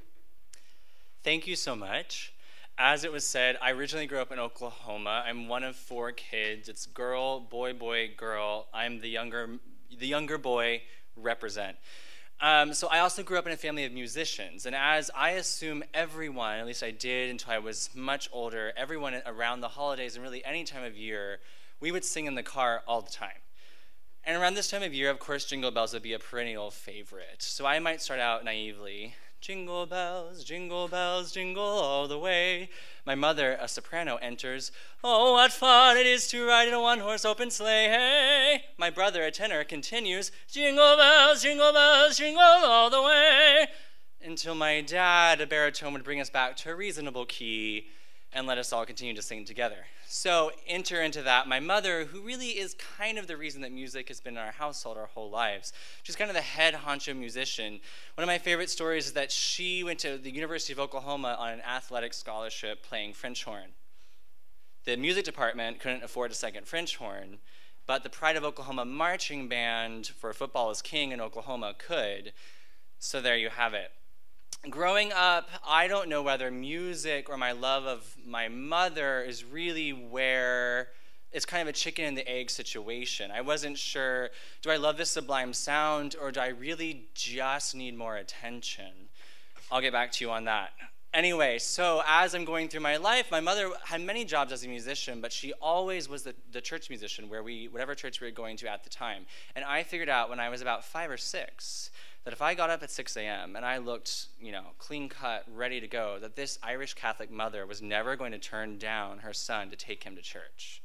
Thank you so much. As it was said, I originally grew up in Oklahoma. I'm one of 4 kids. It's girl, boy, boy, girl. I'm the younger boy, represent. So I also grew up in a family of musicians, and as I assume everyone, at least I did until I was much older, everyone around the holidays and really any time of year, we would sing in the car all the time. And around this time of year, of course, Jingle Bells would be a perennial favorite. So I might start out naively, jingle bells, jingle all the way. My mother, a soprano, enters, oh, what fun it is to ride in a one-horse open sleigh, hey. My brother, a tenor, continues, jingle bells, jingle all the way. Until my dad, a baritone, would bring us back to a reasonable key and let us all continue to sing together. So enter into that my mother, who really is kind of the reason that music has been in our household our whole lives. She's kind of the head honcho musician. One of my favorite stories is that she went to the University of Oklahoma on an athletic scholarship playing French horn. The music department couldn't afford a second French horn, but the Pride of Oklahoma marching band for Football is King in Oklahoma could. So there you have it. Growing up, I don't know whether music or my love of my mother is really where it's kind of a chicken and the egg situation. I wasn't sure, do I love this sublime sound or do I really just need more attention? I'll get back to you on that. Anyway, so as I'm going through my life, my mother had many jobs as a musician, but she always was the church musician whatever church we were going to at the time. And I figured out when I was about 5 or 6 that if I got up at 6 a.m. and I looked, clean cut, ready to go, that this Irish Catholic mother was never going to turn down her son to take him to church.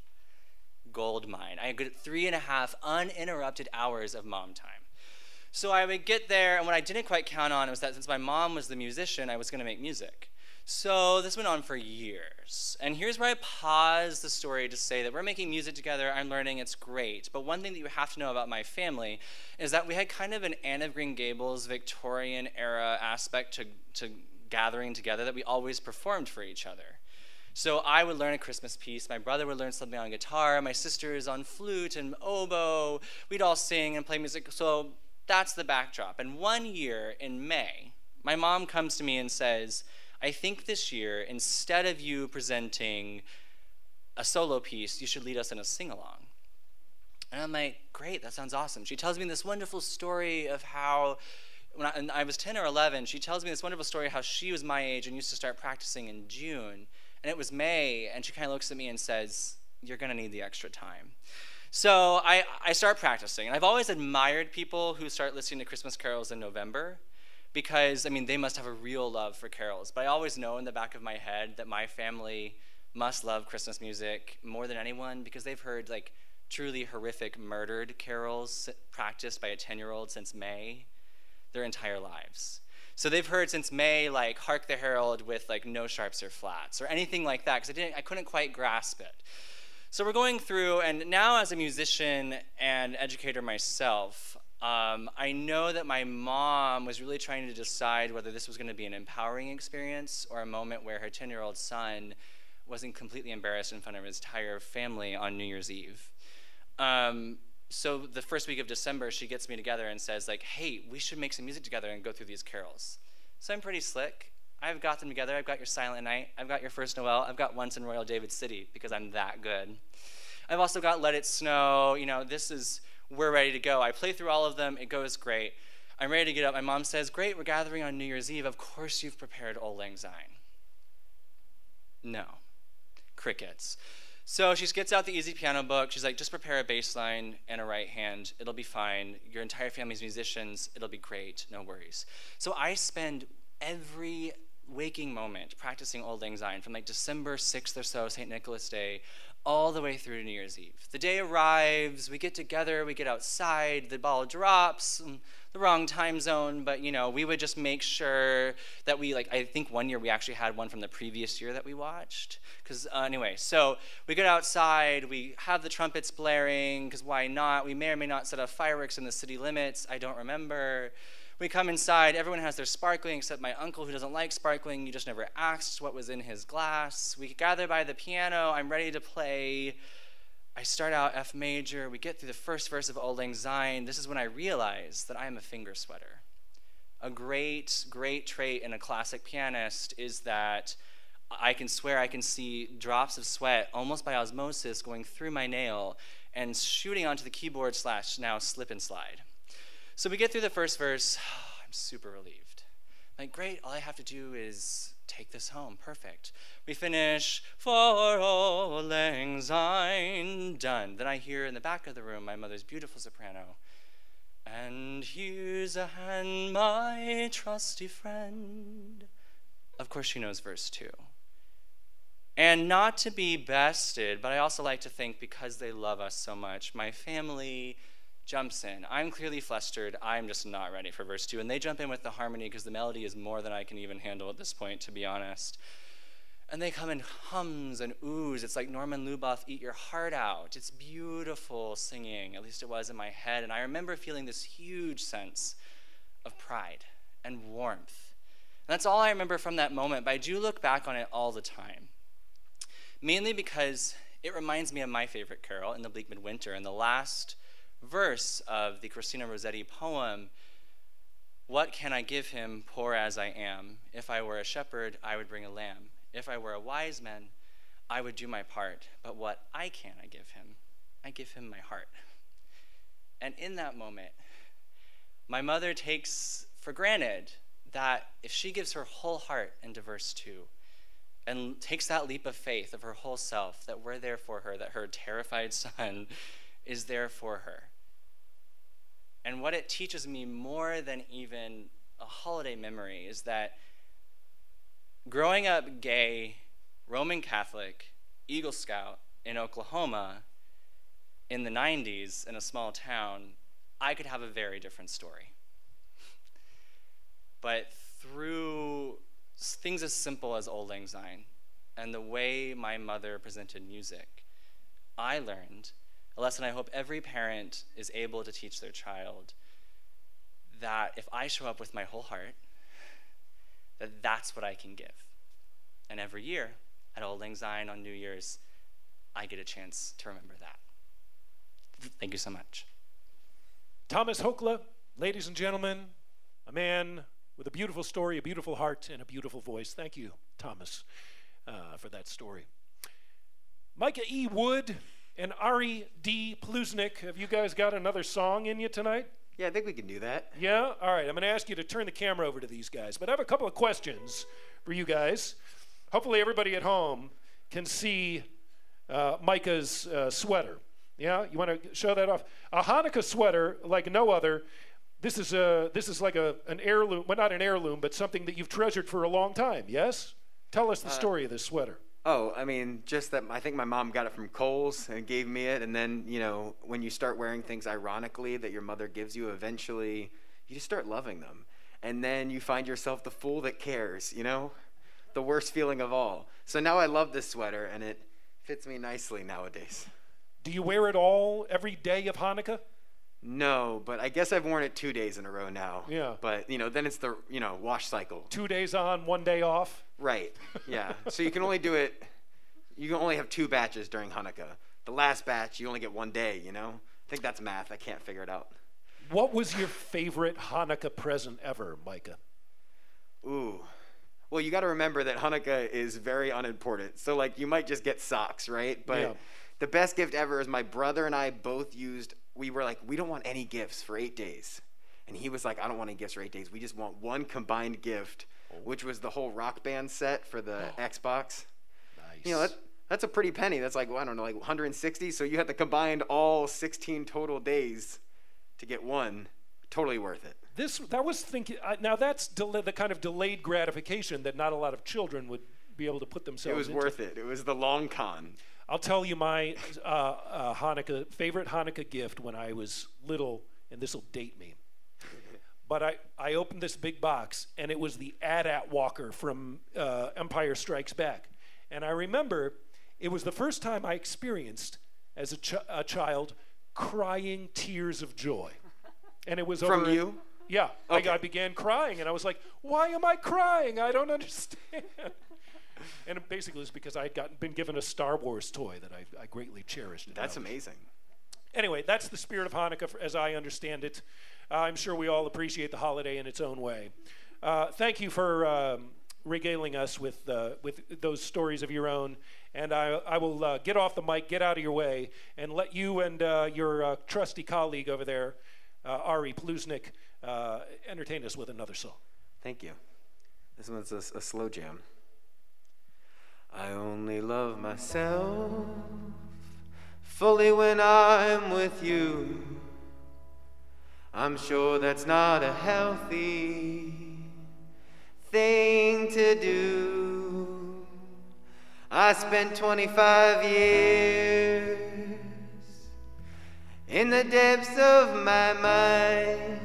Gold mine. I had good 3.5 uninterrupted hours of mom time. So I would get there, and what I didn't quite count on was that since my mom was the musician, I was going to make music. So this went on for years. And here's where I pause the story to say that we're making music together, I'm learning, it's great. But one thing that you have to know about my family is that we had kind of an Anne of Green Gables Victorian era aspect to gathering together that we always performed for each other. So I would learn a Christmas piece, my brother would learn something on guitar, my sisters on flute and oboe, we'd all sing and play music. So that's the backdrop. And one year in May, my mom comes to me and says, I think this year, instead of you presenting a solo piece, you should lead us in a sing-along. And I'm like, great, that sounds awesome. She tells me this wonderful story of how when I was 10 or 11, she tells me this wonderful story how she was my age and used to start practicing in June. And it was May, and she kind of looks at me and says, "You're going to need the extra time." So I start practicing. And I've always admired people who start listening to Christmas carols in November because, I mean, they must have a real love for carols. But I always know in the back of my head that my family must love Christmas music more than anyone because they've heard, like, truly horrific murdered carols practiced by a 10-year-old since May their entire lives. So they've heard since May, like, Hark the Herald with, like, no sharps or flats or anything like that because I couldn't quite grasp it. So we're going through, and now as a musician and educator myself, I know that my mom was really trying to decide whether this was going to be an empowering experience or a moment where her 10-year-old son wasn't completely embarrassed in front of his entire family on New Year's Eve. So the first week of December, she gets me together and says, like, "Hey, we should make some music together and go through these carols." So I'm pretty slick. I've got them together. I've got your Silent Night. I've got your First Noel. I've got Once in Royal David City because I'm that good. I've also got Let It Snow. You know, we're ready to go. I play through all of them. It goes great. I'm ready to get up. My mom says, "Great, we're gathering on New Year's Eve. Of course you've prepared Auld Lang Syne." No. Crickets. So she gets out the easy piano book. She's like, "Just prepare a bass line and a right hand. It'll be fine. Your entire family's musicians. It'll be great. No worries." So I spend every waking moment practicing Auld Lang Syne from like December 6th or so, St. Nicholas Day, all the way through to New Year's Eve. The day arrives, we get together, we get outside, the ball drops, the wrong time zone, but you know, we would just make sure that we, like, I think one year we actually had one from the previous year that we watched. Because anyway, so we get outside, we have the trumpets blaring, because why not? We may or may not set off fireworks in the city limits, I don't remember. We come inside, everyone has their sparkling except my uncle who doesn't like sparkling. You just never asked what was in his glass. We gather by the piano, I'm ready to play. I start out F major, we get through the first verse of Auld Lang Syne. This is when I realize that I am a finger sweater. A great, great trait in a classic pianist is that I can swear I can see drops of sweat almost by osmosis going through my nail and shooting onto the keyboard / now slip and slide. So we get through the first verse, I'm super relieved. Like, great, all I have to do is take this home, perfect. We finish, "For Auld Lang Syne," done. Then I hear in the back of the room my mother's beautiful soprano, "And here's a hand, my trusty friend." Of course she knows verse 2. And not to be bested, but I also like to think because they love us so much, my family jumps in. I'm clearly flustered. I'm just not ready for verse 2. And they jump in with the harmony because the melody is more than I can even handle at this point, to be honest. And they come in hums and oohs. It's like Norman Luboff, Eat Your Heart Out. It's beautiful singing, at least it was in my head. And I remember feeling this huge sense of pride and warmth. And that's all I remember from that moment, but I do look back on it all the time. Mainly because it reminds me of my favorite carol, In the Bleak Midwinter, and the last verse of the Christina Rossetti poem, "What can I give him, poor as I am? If I were a shepherd, I would bring a lamb. If I were a wise man, I would do my part. But what I give him? I give him my heart." And in that moment, my mother takes for granted that if she gives her whole heart into verse 2 and takes that leap of faith of her whole self, that we're there for her, that her terrified son is there for her. And what it teaches me more than even a holiday memory is that growing up gay, Roman Catholic, Eagle Scout in Oklahoma in the 90s in a small town, I could have a very different story. But through things as simple as Auld Lang Syne and the way my mother presented music, I learned a lesson I hope every parent is able to teach their child, that if I show up with my whole heart, that's what I can give. And every year at Auld Lang Syne on New Year's, I get a chance to remember that. Thank you so much. Thomas Hochla, ladies and gentlemen, a man with a beautiful story, a beautiful heart, and a beautiful voice. Thank you, Thomas, for that story. Micah E. Wood and Ari D. Pluznik, have you guys got another song in you tonight? Yeah, I think we can do that. Yeah? All right, I'm going to ask you to turn the camera over to these guys. But I have a couple of questions for you guys. Hopefully everybody at home can see Micah's sweater. Yeah? You want to show that off? A Hanukkah sweater like no other. This is like an heirloom. Well, not an heirloom, but something that you've treasured for a long time, yes? Tell us the story of this sweater. Oh, I mean, just that I think my mom got it from Kohl's and gave me it. And then, you know, when you start wearing things ironically that your mother gives you, eventually you just start loving them. And then you find yourself the fool that cares, you know? The worst feeling of all. So now I love this sweater, and it fits me nicely nowadays. Do you wear it all every day of Hanukkah? No, but I guess I've worn it 2 days in a row now. Yeah. But, you know, then it's the, wash cycle. 2 days on, 1 day off? Right, yeah. So you can only have 2 batches during Hanukkah. The last batch, you only get 1 day, you know? I think that's math. I can't figure it out. What was your favorite Hanukkah present ever, Micah? Ooh. Well, you got to remember that Hanukkah is very unimportant. So, like, you might just get socks, right? But the best gift ever is my brother and I both we were like, we don't want any gifts for 8 days. And he was like, I don't want any gifts for 8 days. We just want one combined gift, which was the whole Rock Band set for the Xbox. Nice. You know, that's a pretty penny. That's like, well, I don't know, like 160. So you had to combine all 16 total days to get one. Totally worth it. Now that's the kind of delayed gratification that not a lot of children would be able to put themselves into. It was worth it. It was the long con. I'll tell you my favorite Hanukkah gift when I was little, and this will date me. But I opened this big box, and it was the AT-AT walker from Empire Strikes Back. And I remember it was the first time I experienced, as a child, crying tears of joy. And it was from you? Yeah. Okay. I began crying, and I was like, why am I crying? I don't understand. And it basically was because I had been given a Star Wars toy that I greatly cherished. That's amazing. Anyway, that's the spirit of Hanukkah as I understand it. I'm sure we all appreciate the holiday in its own way. Thank you for regaling us with those stories of your own. And I will get off the mic, get out of your way, and let you and your trusty colleague over there, Ari Pluznik, entertain us with another song. Thank you. This one's a slow jam. I only love myself fully when I'm with you. I'm sure that's not a healthy thing to do. I spent 25 years in the depths of my mind,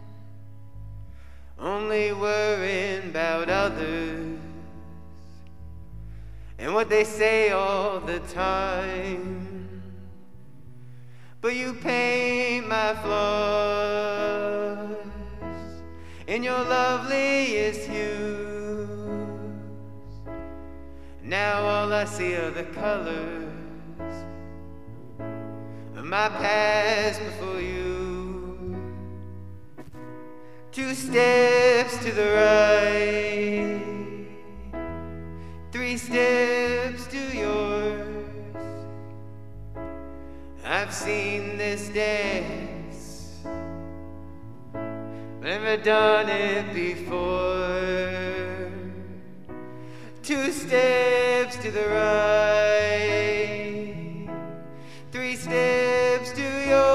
only worrying about others and what they say all the time. But you paint my flaws in your loveliest hues. Now all I see are the colors of my past before you. 2 steps to the right, 3 steps to yours. I've seen this dance, but never done it before. 2 steps to the right, 3 steps to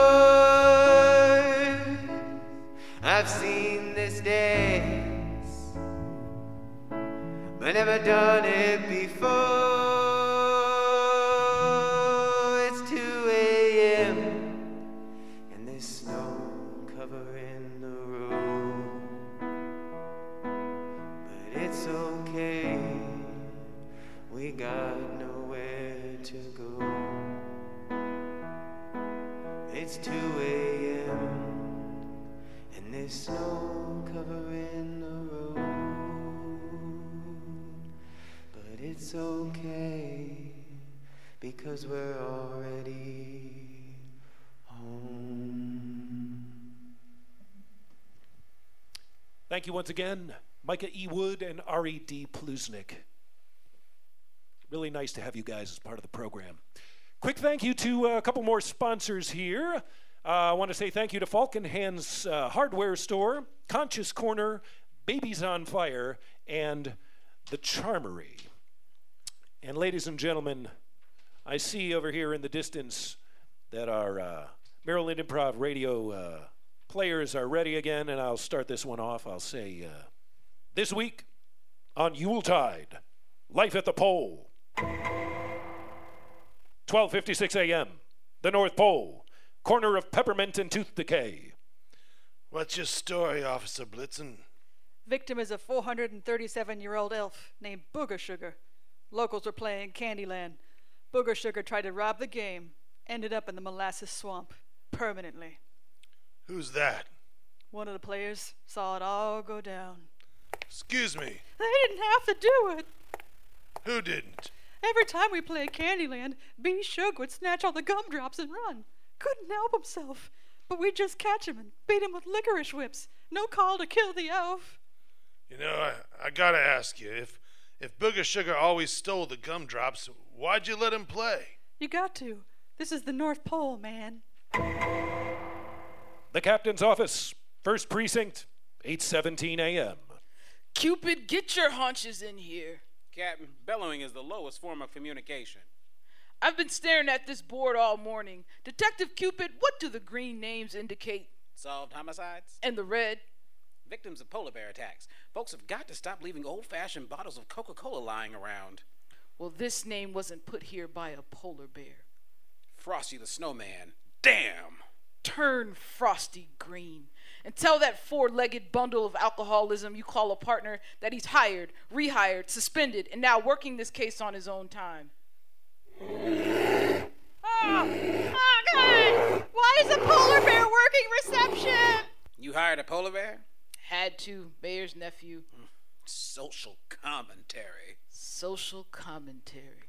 yours. I've seen this dance, but never done it before. It's 2 a.m. and there's snow covering the road, but it's okay, we got nowhere to go. It's 2 a.m. and there's snow covering the road, but it's okay because we're already home. Thank you once again, Micah E. Wood and Ari D. Pluznik. Really nice to have you guys as part of the program. Quick thank you to a couple more sponsors here. I want to say thank you to Falcon Hands Hardware Store, Conscious Corner, Babies on Fire, and The Charmery. And ladies and gentlemen, I see over here in the distance that our Maryland Improv Radio players are ready again, and I'll start this one off. I'll say, this week on Yuletide, Life at the Pole, 12:56 a.m., the North Pole, corner of peppermint and tooth decay. What's your story, Officer Blitzen? Victim is a 437-year-old elf named Booger Sugar. Locals were playing Candyland. Booger Sugar tried to rob the game, ended up in the molasses swamp permanently. Who's that? One of the players saw it all go down. Excuse me. They didn't have to do it. Who didn't? Every time we played Candyland, B. Sugar would snatch all the gumdrops and run. Couldn't help himself. But we'd just catch him and beat him with licorice whips. No call to kill the elf. You know, I gotta ask you, if Booger Sugar always stole the gumdrops, why'd you let him play? You got to. This is the North Pole, man. The Captain's Office, 1st Precinct, 8:17 a.m. Cupid, get your haunches in here. Captain, bellowing is the lowest form of communication. I've been staring at this board all morning. Detective Cupid, what do the green names indicate? Solved homicides? And the red? Victims of polar bear attacks. Folks have got to stop leaving old-fashioned bottles of Coca-Cola lying around. Well, this name wasn't put here by a polar bear. Frosty the Snowman. Damn! Turn Frosty green and tell that four-legged bundle of alcoholism you call a partner that he's hired, rehired, suspended, and now working this case on his own time. Oh, God! Why is a polar bear working reception? You hired a polar bear? Had to. Mayor's nephew. Social commentary. Social commentary.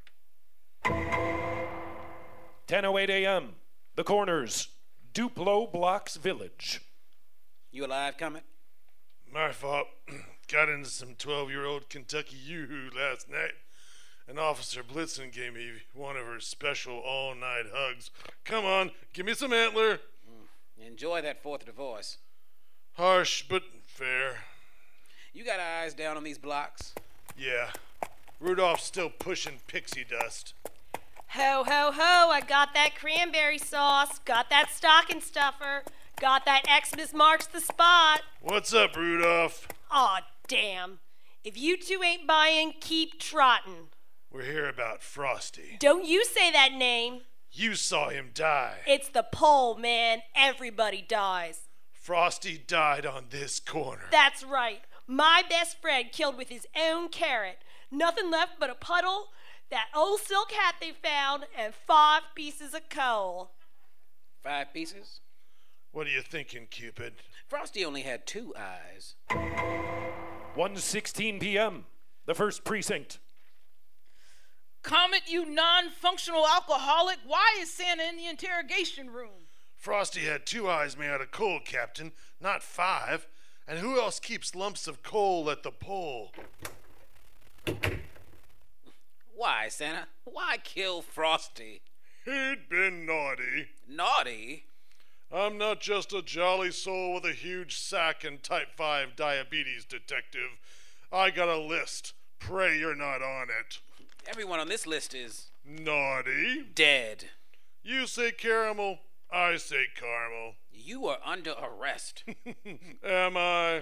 10:08 a.m., The Corners, Duplo Blocks Village. You alive, Comet? My fault. Got into some 12-year-old Kentucky yoo-hoo last night. And Officer Blitzen gave me one of her special all-night hugs. Come on, give me some antler. Enjoy that 4th divorce. Harsh, but fair. You got eyes down on these blocks? Yeah. Rudolph's still pushing pixie dust. Ho, ho, ho, I got that cranberry sauce, got that stocking stuffer, got that Xmas marks the spot. What's up, Rudolph? Aw, damn. If you two ain't buying, keep trotting. We're here about Frosty. Don't you say that name. You saw him die. It's the pole, man. Everybody dies. Frosty died on this corner. That's right. My best friend killed with his own carrot. Nothing left but a puddle, that old silk hat they found, and 5 pieces of coal. 5 pieces? What are you thinking, Cupid? Frosty only had 2 eyes. 1:16 p.m., the 1st Precinct. Comet, you non-functional alcoholic. Why is Santa in the interrogation room? Frosty had 2 eyes made out of coal, Captain, not 5. And who else keeps lumps of coal at the pole? Why, Santa? Why kill Frosty? He'd been naughty. Naughty? I'm not just a jolly soul with a huge sack and type 5 diabetes, detective. I got a list. Pray you're not on it. Everyone on this list is... naughty. Dead. You say caramel, I say caramel. You are under arrest. Am I?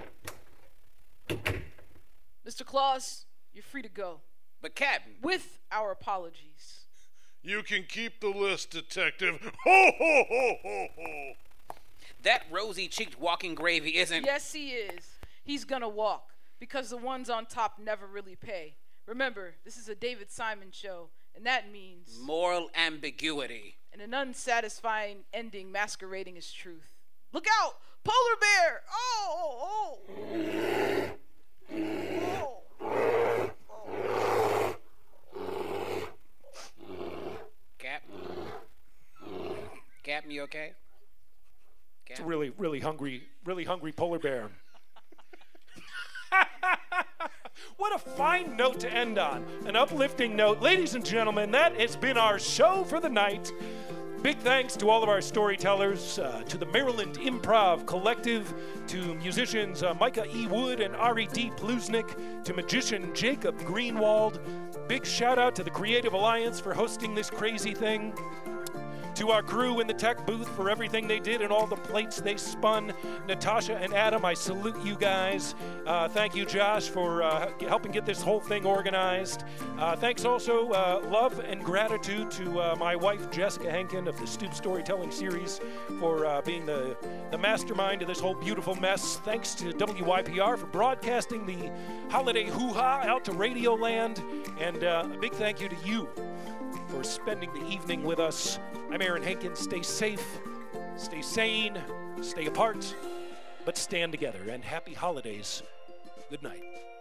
Mr. Claus, you're free to go. But Captain... with our apologies. You can keep the list, detective. Ho, ho, ho, ho, ho. That rosy-cheeked walking gravy isn't... Yes, he is. He's gonna walk, because the ones on top never really pay. Remember, this is a David Simon show, and that means... moral ambiguity. And an unsatisfying ending masquerading as truth. Look out! Polar bear! Oh! Captain, you okay? It's a really hungry polar bear. What a fine note to end on. An uplifting note. Ladies and gentlemen, that has been our show for the night. Big thanks to all of our storytellers, to the Maryland Improv Collective, to musicians Micah E. Wood and Ari D. Pluznik, to magician Jacob Greenwald. Big shout out to the Creative Alliance for hosting this crazy thing. To our crew in the tech booth for everything they did and all the plates they spun. Natasha and Adam, I salute you guys. Thank you, Josh, for helping get this whole thing organized. Thanks also, love and gratitude to my wife, Jessica Henkin of the Stoop Storytelling Series for being the mastermind of this whole beautiful mess. Thanks to WYPR for broadcasting the holiday hoo-ha out to Radio Land. And a big thank you to you for spending the evening with us. I'm Aaron Hankins. Stay safe, stay sane, stay apart, but stand together. And happy holidays. Good night.